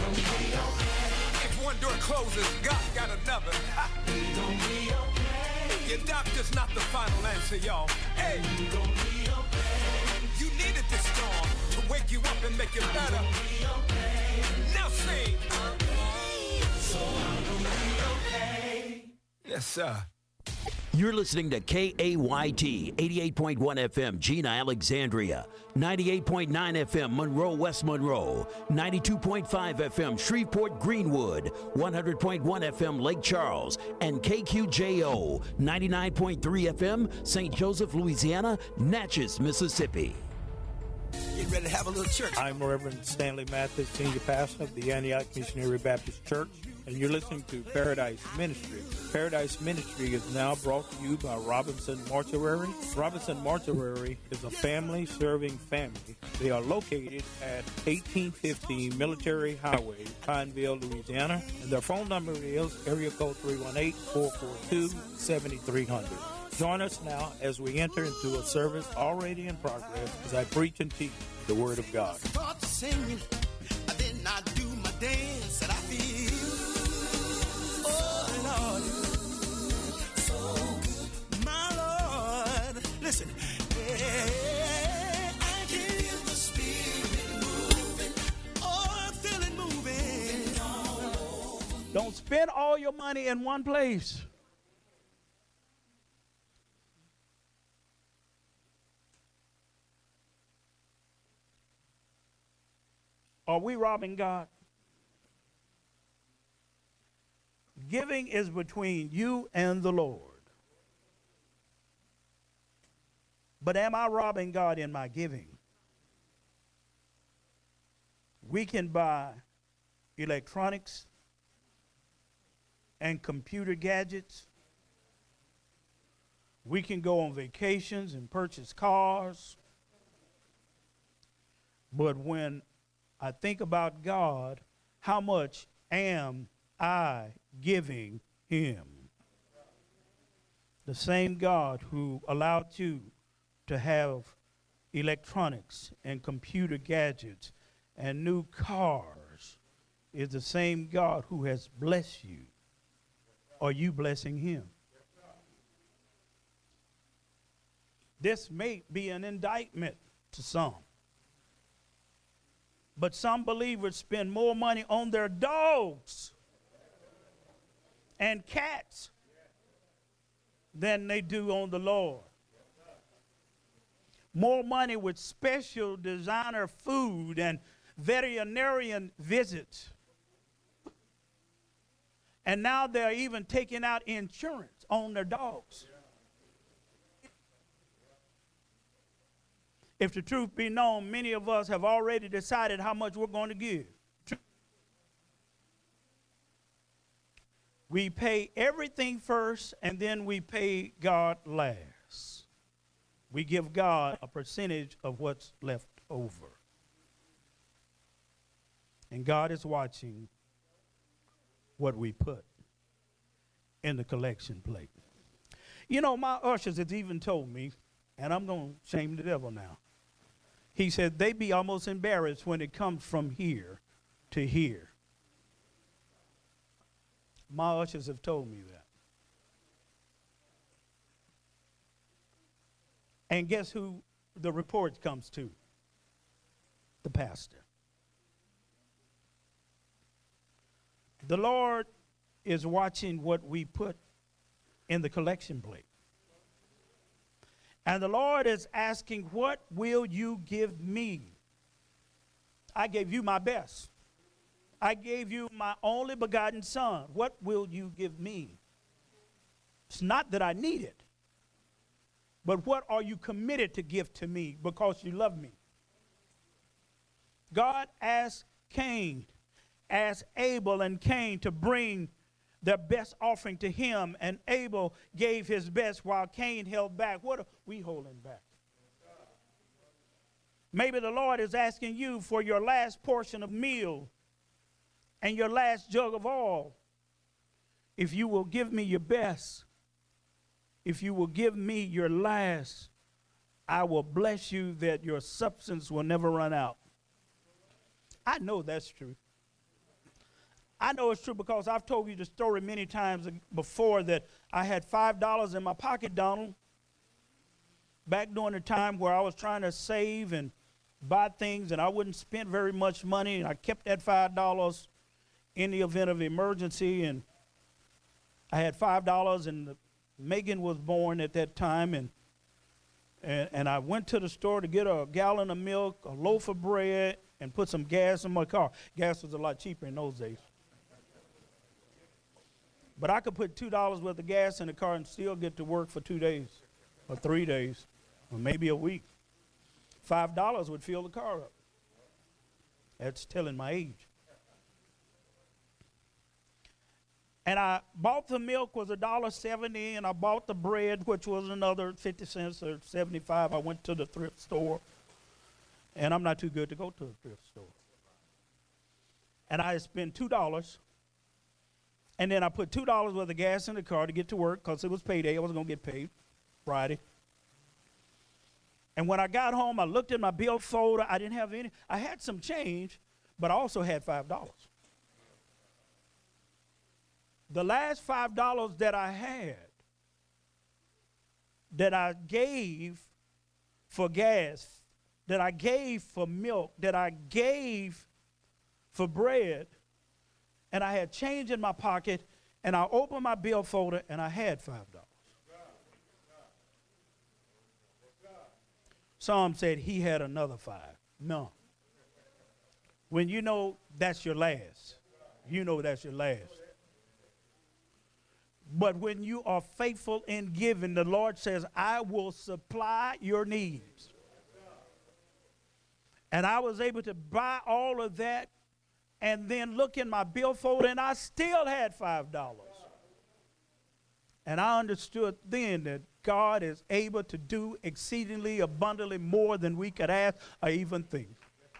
If one door closes, God got another. Ha. We gon' be okay. Your doctor's not the final answer, y'all. Hey, we gon' be okay. You needed this storm to wake you up and make you better. We gon' be okay. Now sing. Okay. So I'm gonna be okay. Yes, sir. You're listening to KAYT 88.1 FM, Gina, Alexandria, 98.9 FM, Monroe, West Monroe, 92.5 FM, Shreveport, Greenwood, 100.1 FM, Lake Charles, and KQJO, 99.3 FM, St. Joseph, Louisiana, Natchez, Mississippi. Get ready to have a little church. I'm Reverend Stanley Mathis, Senior Pastor of the Antioch Missionary Baptist Church, and you're listening to Paradise Ministry. Paradise Ministry is now brought to you by Robinson Mortuary. Robinson Mortuary is a family-serving family. They are located at 1850 Military Highway, Pineville, Louisiana, and their phone number is area code 318-442-7300. Join us now as we enter into a service already in progress as I preach and teach the Word of God. Start singing, then I do my dance and I feel, oh Lord, so good, my Lord. Listen, I can feel the Spirit moving, oh, I feel it moving. Don't spend all your money in one place. Are we robbing God? Giving is between you and the Lord. But am I robbing God in my giving? We can buy electronics and computer gadgets. We can go on vacations and purchase cars. But when I think about God, how much am I giving him? The same God who allowed you to have electronics and computer gadgets and new cars is the same God who has blessed you. Are you blessing him? This may be an indictment to some. But some believers spend more money on their dogs and cats than they do on the Lord. More money with special designer food and veterinarian visits. And now they're even taking out insurance on their dogs. If the truth be known, many of us have already decided how much we're going to give. We pay everything first, and then we pay God last. We give God a percentage of what's left over. And God is watching what we put in the collection plate. You know, my ushers has even told me, and I'm going to shame the devil now. He said they be almost embarrassed when it comes from here to here. My ushers have told me that. And guess who the report comes to? The pastor. The Lord is watching what we put in the collection plate. And the Lord is asking, what will you give me? I gave you my best. I gave you my only begotten son. What will you give me? It's not that I need it, but what are you committed to give to me because you love me? God asked Abel and Cain to bring their best offering to him, and Abel gave his best while Cain held back. What are we holding back? Maybe the Lord is asking you for your last portion of meal and your last jug of oil. If you will give me your best, if you will give me your last, I will bless you that your substance will never run out. I know that's true. I know it's true because I've told you the story many times before that I had $5 in my pocket, Donald, back during the time where I was trying to save and buy things and I wouldn't spend very much money, and I kept that $5 in the event of emergency. And I had $5, and Megan was born at that time, and I went to the store to get a gallon of milk, a loaf of bread, and put some gas in my car. Gas was a lot cheaper in those days. But I could put $2 worth of gas in the car and still get to work for 2 days or 3 days or maybe a week. $5 would fill the car up. That's telling my age. And I bought the milk was $1.70, and I bought the bread, which was another 50 cents or 75. I went to the thrift store, and I'm not too good to go to the thrift store. And I spent $2. And then I put $2 worth of gas in the car to get to work because it was payday. I was going to get paid Friday. And when I got home, I looked at my bill folder. I didn't have any. I had some change, but I also had $5. The last $5 that I had, that I gave for gas, that I gave for milk, that I gave for bread, and I had change in my pocket, and I opened my bill folder, and I had $5. Some said he had another 5. No. When you know that's your last, you know that's your last. But when you are faithful in giving, the Lord says, I will supply your needs. And I was able to buy all of that and then look in my bill folder, and I still had $5. And I understood then that God is able to do exceedingly abundantly more than we could ask or even think.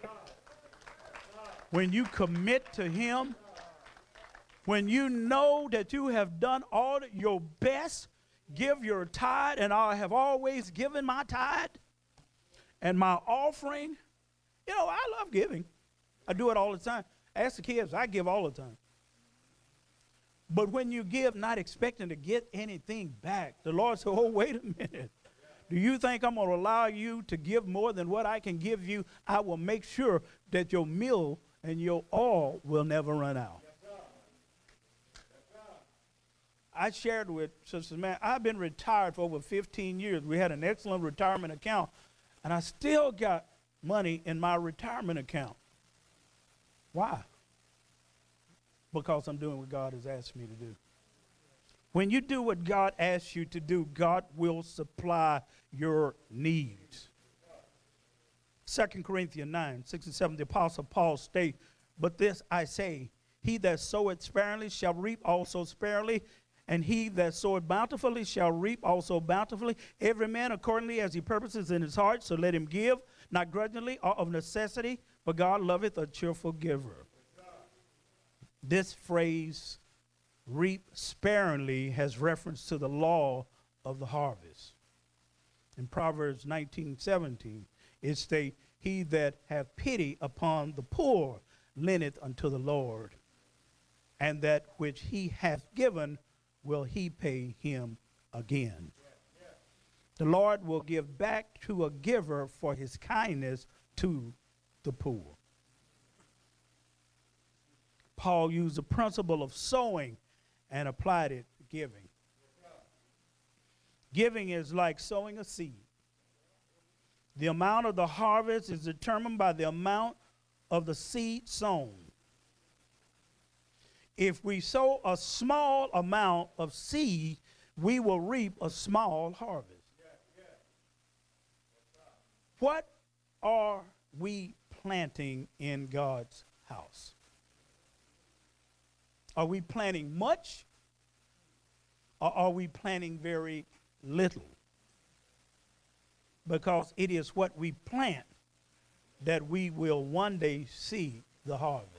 When you commit to him, when you know that you have done all your best, give your tithe, and I have always given my tithe and my offering. You know, I love giving. I do it all the time. Ask the kids, I give all the time. But when you give not expecting to get anything back, the Lord said, oh, wait a minute. Do you think I'm going to allow you to give more than what I can give you? I will make sure that your meal and your oil will never run out. I shared with Sister Man, I've been retired for over 15 years. We had an excellent retirement account, and I still got money in my retirement account. Why? Because I'm doing what God has asked me to do. When you do what God asks you to do, God will supply your needs. 2 Corinthians 9, 6 and 7, the Apostle Paul states, but this I say, he that soweth sparingly shall reap also sparingly, and he that soweth bountifully shall reap also bountifully. Every man accordingly as he purposes in his heart, so let him give, not grudgingly or of necessity, for God loveth a cheerful giver. This phrase, reap sparingly, has reference to the law of the harvest. In Proverbs 19:17, it states, he that hath pity upon the poor lendeth unto the Lord, and that which he hath given will he pay him again. The Lord will give back to a giver for his kindness to the poor. Paul used the principle of sowing and applied it to giving. Giving is like sowing a seed. The amount of the harvest is determined by the amount of the seed sown. If we sow a small amount of seed, we will reap a small harvest. What are we planting in God's house? Are we planting much, or are we planting very little? Because it is what we plant that we will one day see the harvest.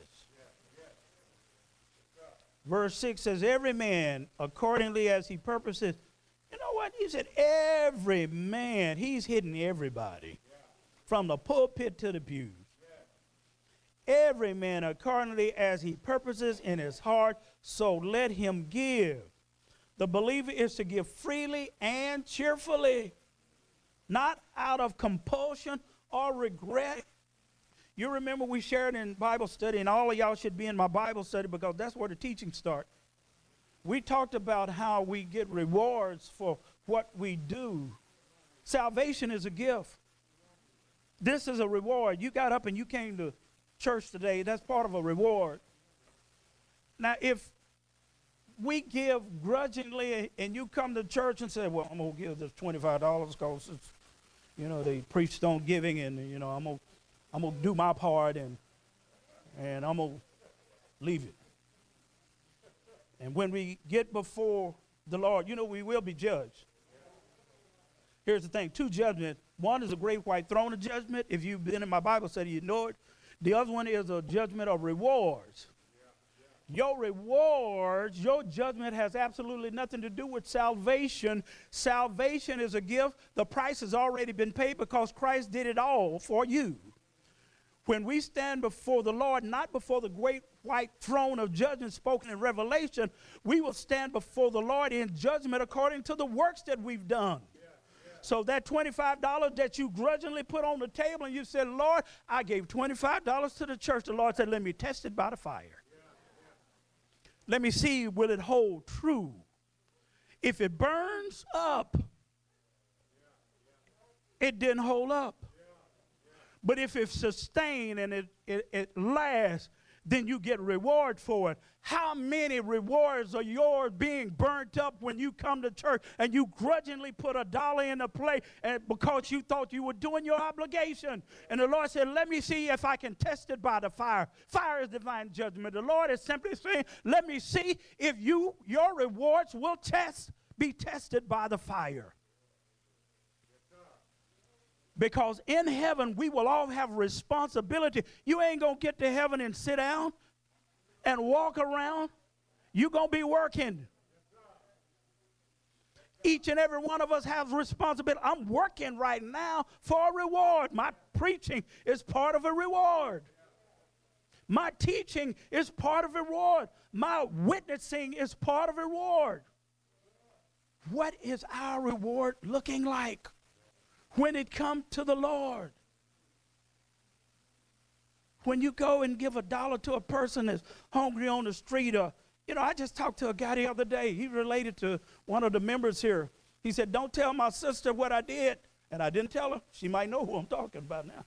Verse 6 says, every man accordingly as he purposes. You know what? He said, every man. He's hitting everybody. From the pulpit to the pews. every man accordingly as he purposes in his heart, so let him give. The believer is to give freely and cheerfully, not out of compulsion or regret. You remember we shared in Bible study, and all of y'all should be in my Bible study because that's where the teaching starts. We talked about how we get rewards for what we do. Salvation is a gift. This is a reward. You got up and you came to church today. That's part of a reward. Now, if we give grudgingly and you come to church and say, well, I'm going to give this $25 because it's, you know, they preached on giving and, you know, I'm going to do my part and I'm going to leave it. And when we get before the Lord, you know, we will be judged. Here's the thing, two judgments. One is a great white throne of judgment. If you've been in my Bible study, you know it. The other one is a judgment of rewards. Your rewards, your judgment has absolutely nothing to do with salvation. Salvation is a gift. The price has already been paid because Christ did it all for you. When we stand before the Lord, not before the great white throne of judgment spoken in Revelation, we will stand before the Lord in judgment according to the works that we've done. So that $25 that you grudgingly put on the table and you said, Lord, I gave $25 to the church. The Lord said, let me test it by the fire. Let me see, will it hold true? If it burns up, it didn't hold up. But if it's sustained and it lasts, then you get reward for it. How many rewards are yours being burnt up when you come to church and you grudgingly put $1 in the plate and because you thought you were doing your obligation? And the Lord said, let me see if I can test it by the fire. Fire is divine judgment. The Lord is simply saying, let me see if your rewards will be tested by the fire. Because in heaven, we will all have responsibility. You ain't going to get to heaven and sit down and walk around. You're going to be working. Each and every one of us has responsibility. I'm working right now for a reward. My preaching is part of a reward. My teaching is part of a reward. My witnessing is part of a reward. What is our reward looking like when it comes to the Lord? When you go and give $1 to a person that's hungry on the street, or, you know, I just talked to a guy the other day. He related to one of the members here. He said, don't tell my sister what I did. And I didn't tell her. She might know who I'm talking about now.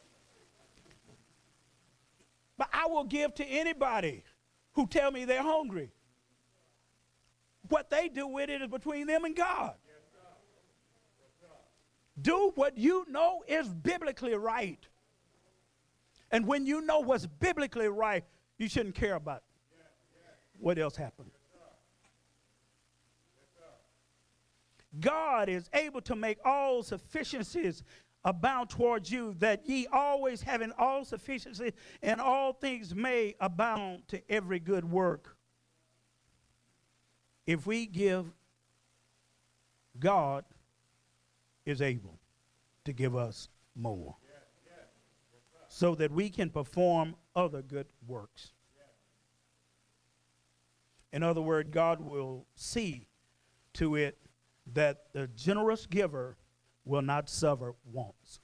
But I will give to anybody who tell me they're hungry. What they do with it is between them and God. Do what you know is biblically right. And when you know what's biblically right, you shouldn't care about what else happened. God is able to make all sufficiencies abound towards you, that ye always having all sufficiency and all things may abound to every good work. If we give, God is able to give us more, so that we can perform other good works. In other words, God will see to it that the generous giver will not suffer wants.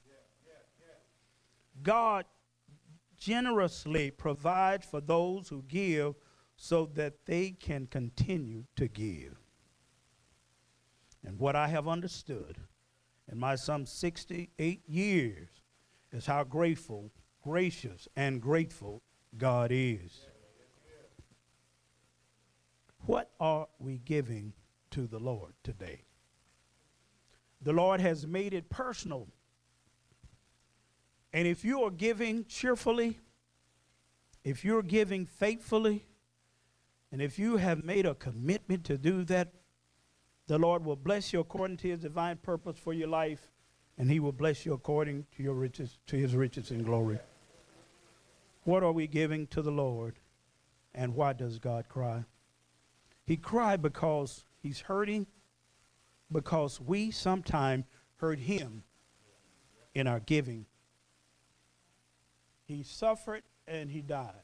God generously provides for those who give so that they can continue to give. And what I have understood in my some 68 years is how grateful, gracious, and grateful God is. What are we giving to the Lord today? The Lord has made it personal. And if you are giving cheerfully, if you're giving faithfully, and if you have made a commitment to do that, the Lord will bless you according to his divine purpose for your life, and he will bless you according to your riches, to his riches and glory. What are we giving to the Lord, and why does God cry? He cried because he's hurting, because we sometimes hurt him in our giving. He suffered and he died.